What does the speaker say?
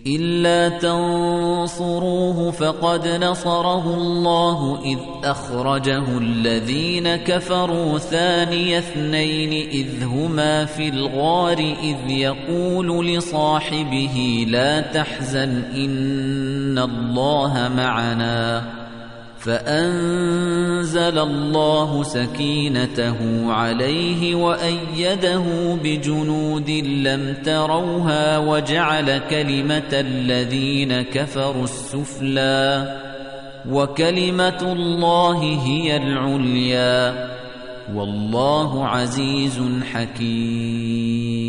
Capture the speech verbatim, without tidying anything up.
إِلَّا تَنصُرُوهُ فَقَدْ نَصَرَهُ اللَّهُ إِذْ أَخْرَجَهُ الَّذِينَ كَفَرُوا ثَانِيَ اثْنَيْنِ إِذْ هُمَا فِي الْغَارِ إِذْ يَقُولُ لِصَاحِبِهِ لَا تَحْزَنْ إِنَّ اللَّهَ مَعَنَا فَأَنزَلَ اللَّهُ سَكِينَتَهُ عَلَيْهِ وَأَيَّدَهُ بِجُنُودٍ لَّمْ تَرَوْهَا وَجَعَلَ كَلِمَةَ الَّذِينَ كَفَرُوا السُّفْلَىٰ وَكَلِمَةُ اللَّهِ هِيَ الْعُلْيَا وَاللَّهُ عَزِيزٌ حَكِيمٌ.